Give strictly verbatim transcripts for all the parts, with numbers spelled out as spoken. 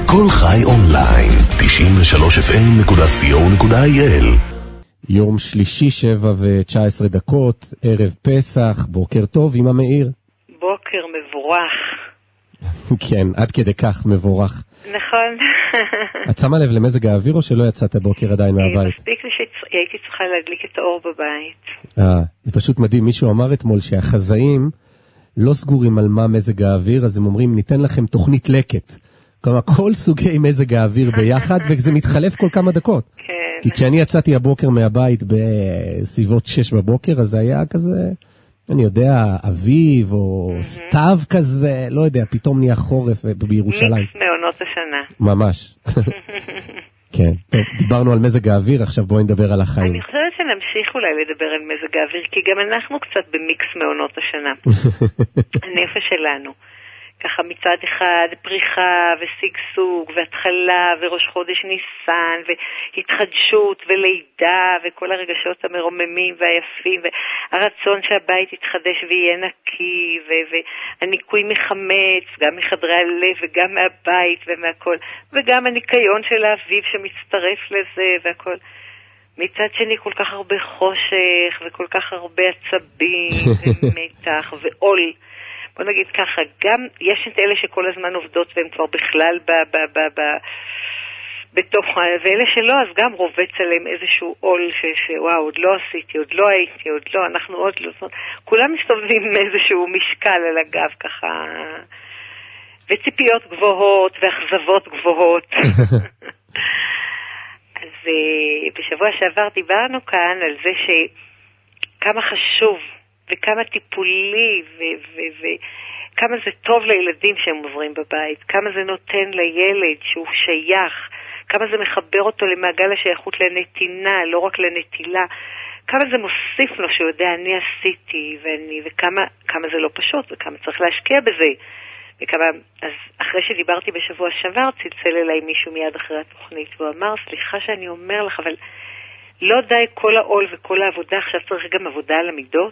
כל חי אונליין, תשעים ושלוש אף אם נקודה סי או נקודה איי אל. יום שלישי, שבע ותשע עשרה דקות, ערב פסח, בוקר טוב עם המאיר. בוקר מבורך. כן, עד כדי כך מבורך. נכון. את שמה לב למזג האוויר או שלא יצאת בוקר עדיין מהבית? מספיק לי שהייתי צריכה להדליק את האור בבית. אה, זה פשוט מדהים. מישהו אמר אתמול שהחזאים לא סגורים על מה מזג האוויר, אז הם אומרים ניתן לכם תוכנית לקט. כלומר, כל סוגי מזג האוויר ביחד, וזה מתחלף כל כמה דקות. כן. כי כשאני יצאתי הבוקר מהבית בסביבות שש בבוקר, אז זה היה כזה, אני יודע, אביב או סתיו כזה, לא יודע, פתאום נהיה חורף בירושלים. מיקס מעונות השנה. ממש. כן, טוב, דיברנו על מזג האוויר, עכשיו בואי נדבר על החיים. אני חושבת שנמשיך אולי לדבר על מזג האוויר, כי גם אנחנו קצת במיקס מעונות השנה. הנפש שלנו. ככה מצד אחד פריחה וסגסוג והתחלה וראש חודש ניסן והתחדשות ולידה וכל הרגשות המרוממים והיפים והרצון שהבית יתחדש ויהיה נקי והניקוי מחמץ גם מחדרי הלב וגם מהבית ומהכל וגם הניקיון של האביב שמצטרף לזה והכל. מצד שני כל כך הרבה חושך וכל כך הרבה עצבים ומתח ועול. בוא נגיד ככה, גם יש את אלה שכל הזמן עובדות והם כבר בכלל ב, ב, ב, ב, בתוך, ואלה שלא, אז גם רובץ עליהם איזשהו עול שוואו, עוד לא עשיתי, עוד לא הייתי, עוד לא, אנחנו עוד לא, כולם מסתובבים עם איזשהו משקל על הגב ככה, וציפיות גבוהות ואכזבות גבוהות. אז בשבוע שעבר דיברנו כאן על זה שכמה חשוב, וכמה טיפולי, וכמה זה טוב לילדים שהם עוברים בבית, כמה זה נותן לילד שהוא שייך, כמה זה מחבר אותו למעגל השייכות לנתינה, לא רק לנטילה, כמה זה מוסיף לו שהוא יודע, אני עשיתי, ואני, וכמה כמה זה לא פשוט, וכמה צריך להשקיע בזה. וכמה, אז אחרי שדיברתי בשבוע שעבר, צלצל אליי מישהו מיד אחרי התוכנית, והוא אמר, סליחה שאני אומר לך, אבל לא די כל העול וכל העבודה, עכשיו צריך גם עבודה על המידות.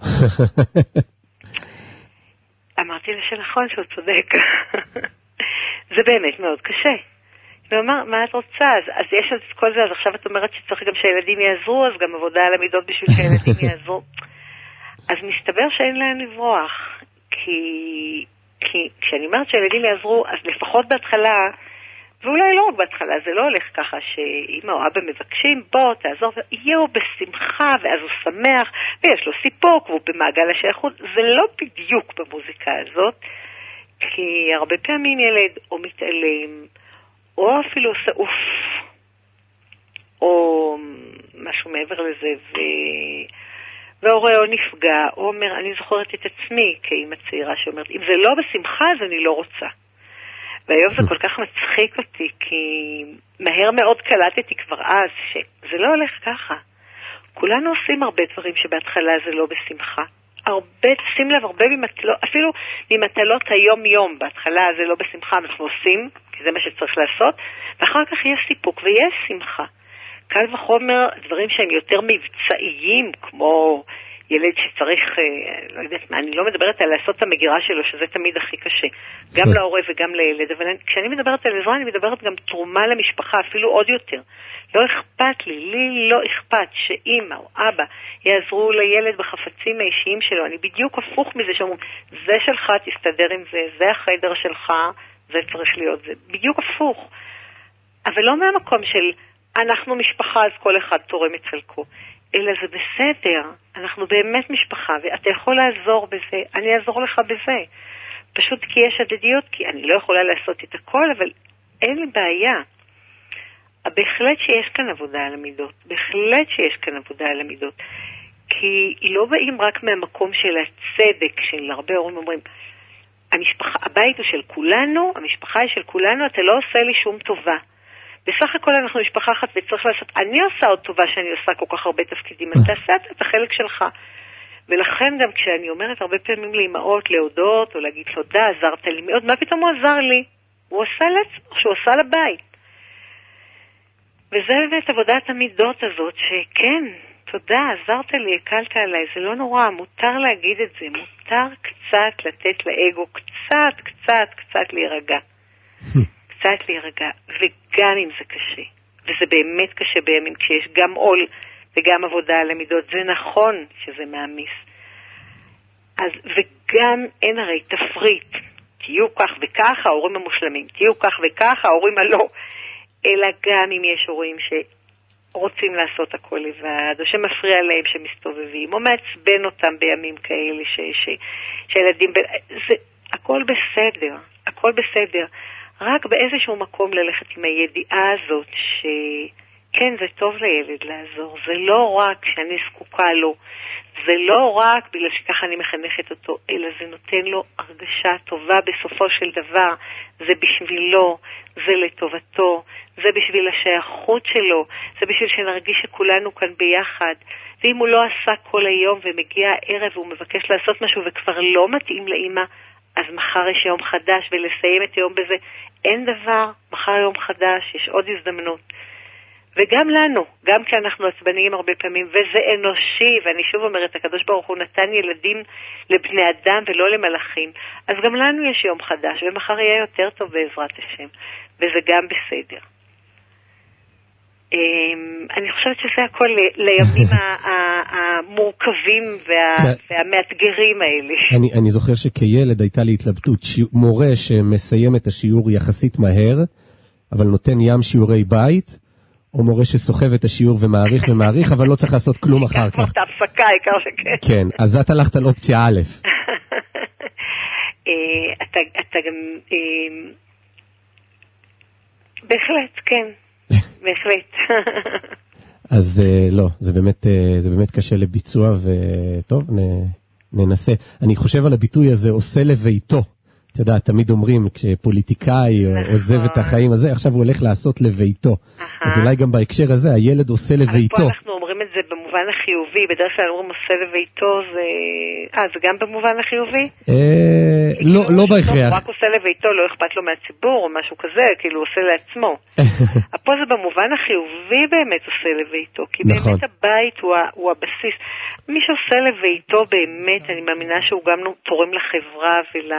אמרתי לה שנכון שהוא צודק. זה באמת מאוד קשה. הוא אמר, מה את רוצה? אז, אז יש את כל זה, אז עכשיו את אומרת שצריך גם שהילדים יעזרו, אז גם עבודה על המידות בשביל שהילדים יעזרו. אז מסתבר שאין להם לברוח. כי, כי כשאני אומרת שהילדים יעזרו, אז לפחות בהתחלה, ואולי לא רק בהתחלה, זה לא הולך ככה שאמא או אבא מבקשים, בוא, תעזור, יהיו בשמחה, ואז הוא שמח, ויש לו סיפוק, והוא במעגל השייכות. זה לא בדיוק במוזיקה הזאת, כי הרבה פעמים ילד או מתעלם, או אפילו עושה אוף, או משהו מעבר לזה, ו... וההורה או נפגע, או אומר, אני זוכרת את עצמי כאמא צעירה שאומרת, אם זה לא בשמחה, אז אני לא רוצה. והיום זה כל כך מצחיק אותי, כי מהר מאוד קלטתי כבר אז, שזה לא הולך ככה. כולנו עושים הרבה דברים שבהתחלה זה לא בשמחה. הרבה, שים לב, הרבה ממטלות, אפילו ממטלות היום-יום, בהתחלה זה לא בשמחה, אנחנו עושים, כי זה מה שצריך לעשות, ואחר כך יש סיפוק ויש שמחה. קל וחומר, דברים שהם יותר מבצעיים, כמו ילד שצריך, לא יודעת מה, אני לא מדברת על לעשות את המגירה שלו, שזה תמיד הכי קשה, גם להורה וגם לילד, אבל כשאני מדברת על עזרה, אני מדברת גם תרומה למשפחה, אפילו עוד יותר. לא אכפת לי, לי לא אכפת שאמא או אבא יעזרו לילד בחפצים האישיים שלו, אני בדיוק הפוך מזה שאומרים, זה שלך, תסתדר עם זה, זה החדר שלך, זה צריך להיות, זה בדיוק הפוך. אבל לא מהמקום של, אנחנו משפחה, אז כל אחד תורם את חלקו. אלא זה בסדר, אנחנו באמת משפחה, ואתה יכול לעזור בזה, אני אעזור לך בזה. פשוט כי יש הדדיות, כי אני לא יכולה לעשות את הכל, אבל אין לי בעיה. בהחלט שיש כאן עבודה על המידות, בהחלט שיש כאן עבודה על המידות, כי לא באים רק מהמקום של הצדק, של הרבה הורים אומרים, המשפחה, הבית הוא של כולנו, המשפחה היא של כולנו, אתה לא עושה לי שום טובה. בסך הכל אנחנו משפחה אחת וצריך לעשות, אני עושה עוד טובה שאני עושה כל כך הרבה תפקידים, אתה עושה את החלק שלך. ולכן גם כשאני אומרת הרבה פעמים לאמאות, להודות או להגיד תודה, עזרת לי מאוד, מה פתאום הוא עזר לי? הוא עושה לעצמו, שהוא עושה לבית. וזה באמת עבודת המידות הזאת, שכן, תודה, עזרת לי, הקלת עליי, זה לא נורא, מותר להגיד את זה, מותר קצת לתת לאגו, קצת, קצת, קצת להירגע. קצת להירגע, וגם אם זה קשה, וזה באמת קשה בימים, כשיש גם עול וגם עבודה על המידות, זה נכון שזה מעמיס. אז, וגם אין הרי תפריט, תהיו כך וכך, ההורים המושלמים, תהיו כך וכך, ההורים הלא, אלא גם אם יש הורים שרוצים לעשות הכל לבד, או שמפריע להם שמסתובבים, או מעצבן אותם בימים כאלה, ש, ש, שילדים, זה, הכל בסדר, הכל בסדר. רק באיזשהו מקום ללכת עם הידיעה הזאת שכן, זה טוב לילד לעזור. זה לא רק שאני זקוקה לו, זה לא רק בגלל שככה אני מחנכת אותו, אלא זה נותן לו הרגשה טובה בסופו של דבר. זה בשבילו, זה לטובתו, זה בשביל השייכות שלו, זה בשביל שנרגיש שכולנו כאן ביחד. ואם הוא לא עשה כל היום ומגיע הערב והוא מבקש לעשות משהו וכבר לא מתאים לאמא, אז מחר יש יום חדש, ולסיים את היום בזה. אין דבר, מחר יום חדש, יש עוד הזדמנות. וגם לנו, גם כי אנחנו עצבניים הרבה פעמים, וזה אנושי, ואני שוב אומרת, הקדוש ברוך הוא נתן ילדים לבני אדם ולא למלאכים, אז גם לנו יש יום חדש, ומחר יהיה יותר טוב בעזרת השם, וזה גם בסדר. אני חושבת שזה הכל לימים המורכבים והמאתגרים האלה. אני זוכר שכילד הייתה לי התלבטות, מורה שמסיים את השיעור יחסית מהר, אבל נותן ים שיעורי בית, או מורה שסוחב את השיעור ומעריך ומעריך, אבל לא צריך לעשות כלום אחר כך. את ההפסקה, העיקר שכן. כן, אז את הלכת על אופציה א'. אתה גם... בהחלט, כן. בהחלט. אז לא, זה באמת, זה באמת קשה לביצוע, וטוב, ננסה. אני חושב על הביטוי הזה, עושה לביתו. אתה יודע, תמיד אומרים, כשפוליטיקאי עוזב את החיים הזה, עכשיו הוא הולך לעשות לביתו. אז אולי גם בהקשר הזה, הילד עושה לביתו. אבל פה אנחנו אומרים את זה במובן החיובי, בדרך כלל אומרים עושה לביתו, זה... אה, זה גם במובן החיובי? לא, לא בהכרח. הוא רק עושה לביתו, לא אכפת לו מהציבור או משהו כזה, כאילו הוא עושה לעצמו. פה זה במובן החיובי באמת עושה לביתו, כי באמת הבית הוא הבסיס. מי שעושה לביתו באמת, אני מאמינה שהוא גם תורם לחברה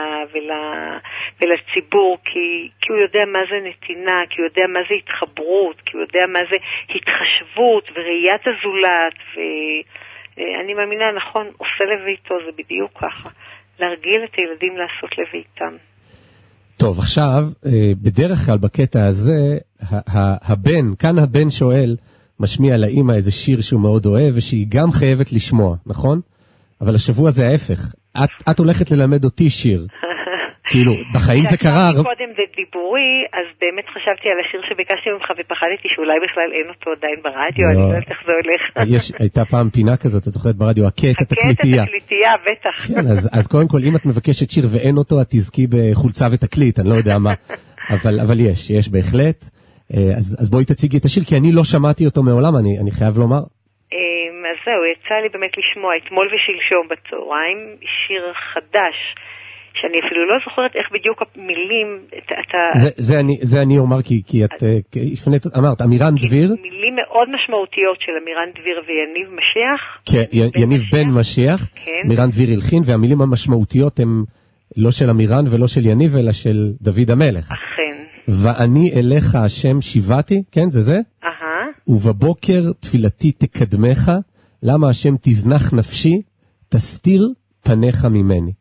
ולציבור, כי הוא יודע מה זה נתינה, כי הוא יודע מה זה התחברות, כי הוא יודע מה זה התחשבות וראיית הזולת, ואני מאמינה, נכון, עושה לביתו, זה בדיוק ככה. להרגיל את הילדים לעשות לביתם. טוב, עכשיו, בדרך כלל בקטע הזה, הבן, כאן הבן שואל, משמיע לאמא איזה שיר שהוא מאוד אוהב, ושהיא גם חייבת לשמוע, נכון? אבל השבוע זה ההפך. את, את הולכת ללמד אותי שיר. כאילו, בחיים זה קרה... קודם זה דיבורי, אז באמת חשבתי על השיר שביקשתי ממך, ופחדתי שאולי בכלל אין אותו עדיין ברדיו, אני לא יודעת איך זה הולך. יש, הייתה פעם פינה כזאת, את זוכרת ברדיו, הקט התקליטייה. הקט התקליטייה, בטח. כן, אז, אז קודם כל, אם את מבקשת שיר ואין אותו, את תזכי בחולצה ותקליט, אני לא יודע מה. אבל, אבל יש, יש בהחלט. אז, אז בואי תציגי את השיר, כי אני לא שמעתי אותו מעולם, אני, אני חייב לומר. אז זהו, יצא לי באמת לשמוע אתמול ושלשום בצהריים, שיר חדש, שאני אפילו לא זוכרת איך בדיוק המילים, אתה... זה, זה אני, זה אני אומר, כי, כי את, הפנית, אמרת, אמירן דביר. מילים מאוד משמעותיות של אמירן דביר ויניב משיח. כן, יניב בן משיח. כן. אמירן דביר הלחין, והמילים המשמעותיות הן לא של אמירן ולא של יניב, אלא של דוד המלך. אכן. ואני אליך השם שיבתי, כן, זה זה? אהה. ובבוקר תפילתי תקדמך, למה השם תזנח נפשי, תסתיר פניך ממני.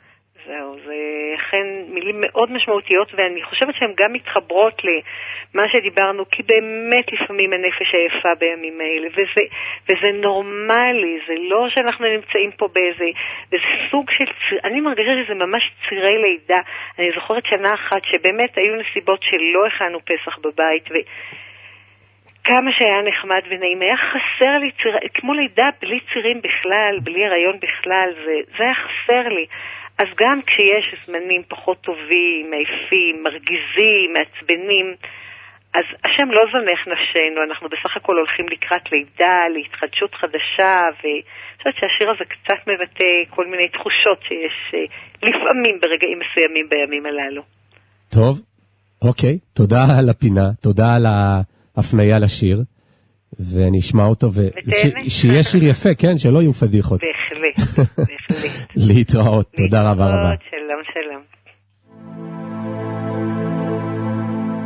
מילים מאוד משמעותיות, ואני חושבת שהן גם מתחברות למה שדיברנו, כי באמת לפעמים הנפש היפה בימים האלה, וזה, וזה נורמלי, זה לא שאנחנו נמצאים פה באיזה, באיזה סוג של ציר, אני מרגישה שזה ממש צירי לידה. אני זוכרת שנה אחת שבאמת היו נסיבות שלא הכנו פסח בבית, ו... כמה שהיה נחמד ונעים, היה חסר לי ציר, כמו לידה בלי צירים בכלל, בלי הריון בכלל, זה, זה היה חסר לי. אז גם כשיש זמנים פחות טובים, מעיפים, מרגיזים, מעצבנים, אז השם לא זונח נפשנו, אנחנו בסך הכל הולכים לקראת לידה, להתחדשות חדשה, ואני חושבת שהשיר הזה קצת מבטא כל מיני תחושות שיש לפעמים ברגעים מסוימים בימים הללו. טוב, אוקיי, תודה על הפינה, תודה על ההפניה לשיר, ואני אשמע אותו, ושיהיה שיר יפה, כן, שלא יהיו פדיחות. בהחלט, בהחלט. להתראות, תודה רבה רבה. שלום, שלום.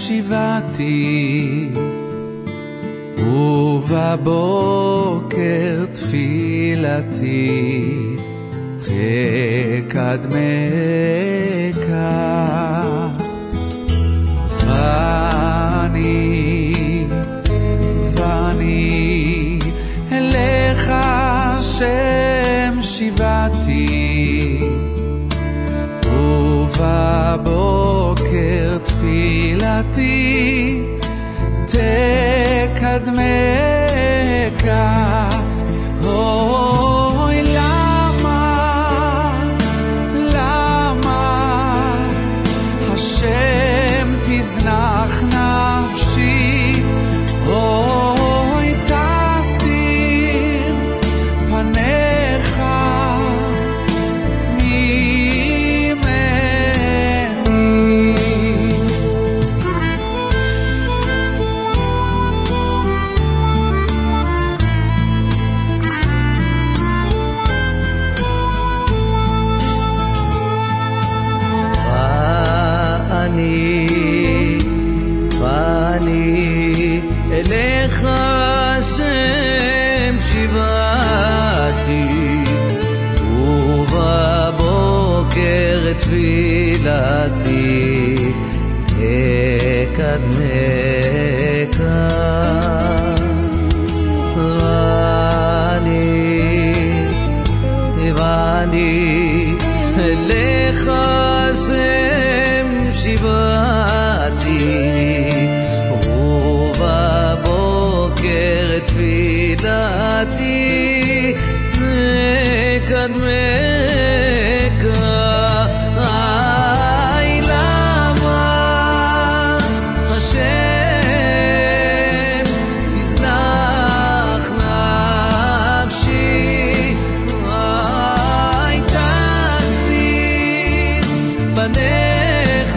שיבתי ובבוקר תפילתי תקדמך ואני ואני אליך שם שיבתי ובבוקר תפילתי תקדמך אוי למה למה השם תזנח נפשי אוי תסתיר פניך ואני אליך שם שיבתי ובבוקר תפילתי אקדמך ואני ואני אליך שם שיבתי ובבוקר תפילתי תקדמך אי למה השם תזנח נפשי אי תסתיר פניך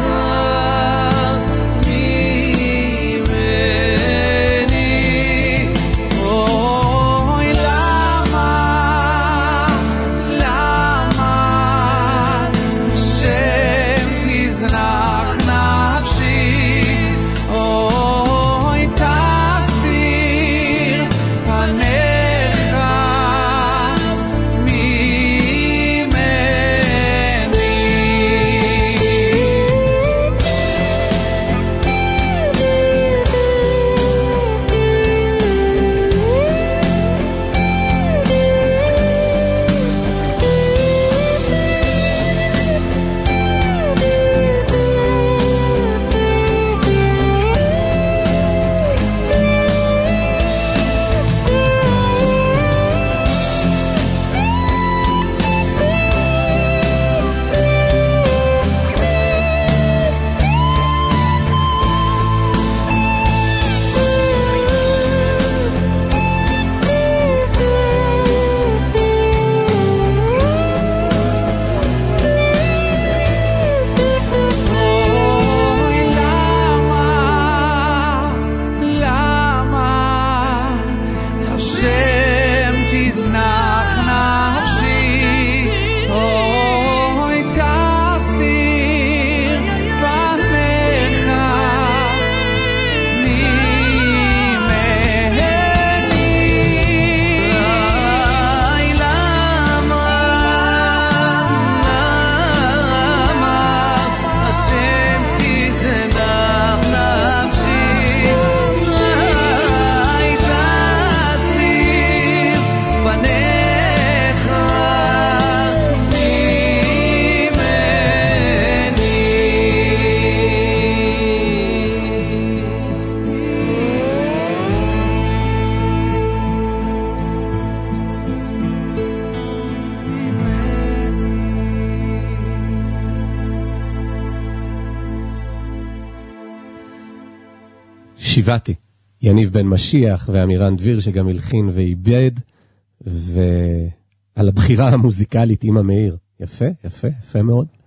שיבתי, יניב בן משיח ואמירן דביר שגם הלחין ואיבד, ועל הבחירה המוזיקלית עם המאיר. יפה, יפה, יפה מאוד.